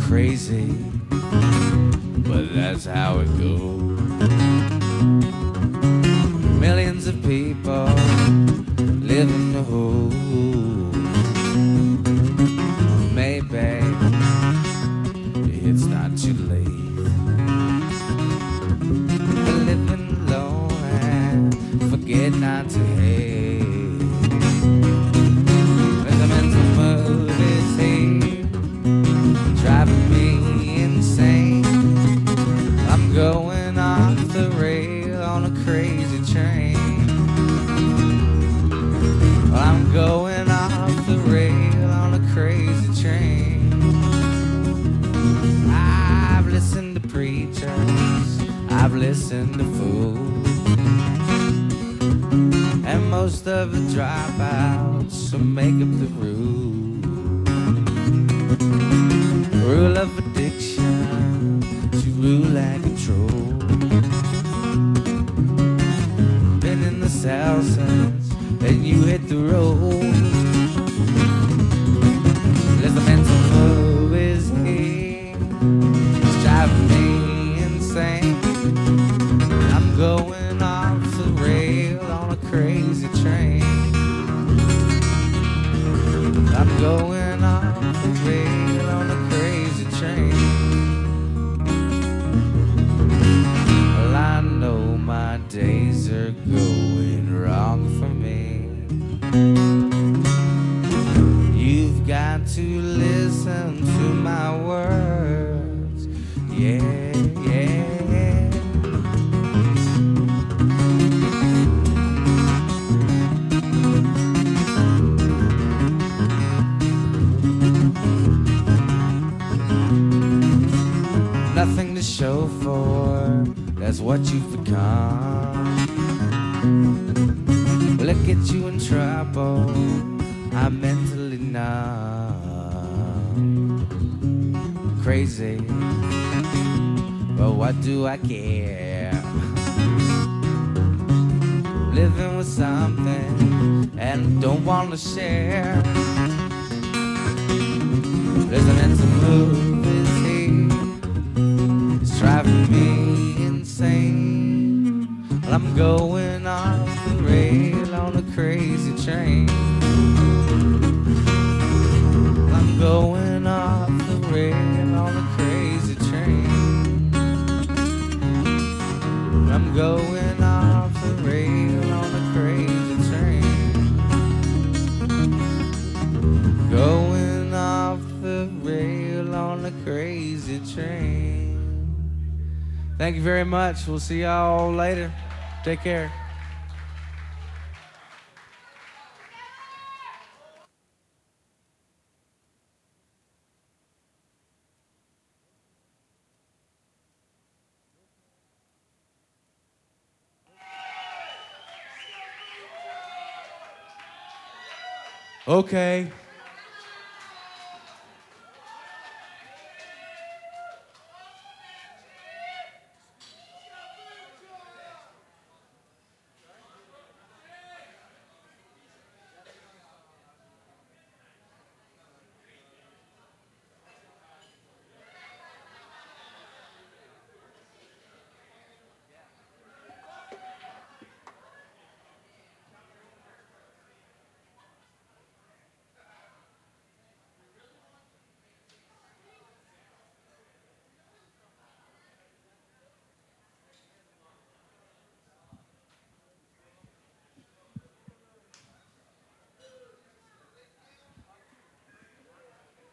crazy, but that's how it goes. Millions of people live in the hope. Maybe it's not too late. Living alone and forget not to hate. There's a mental movies here driving me insane. I'm going off the rail on a crazy train. Well, I'm going off the rail on a crazy train. I've listened to preachers, I've listened to fools, and most of the dropouts will make up the rule. Rule of addiction, to rule and control. Been in the cell since and you hit the road. There's a mental movies here, it's driving me insane. I'm going off the rail on a crazy train. I'm going off the rail on a crazy train. Well, I know my days are going wrong for me. You've got to listen to my words. Yeah, yeah. Nothing to show for, that's what you've become. Will it get you in trouble? I'm mentally numb. Crazy, but what do I care? Living with something and don't want to share. There's an mental movies here, it's driving me insane. Well, I'm going off the rail on a crazy train. I'm going off the rail on a crazy train. I'm going off the rail on a crazy train. Going off the rail on a crazy train. Thank you very much. We'll see y'all later. Take care. Okay.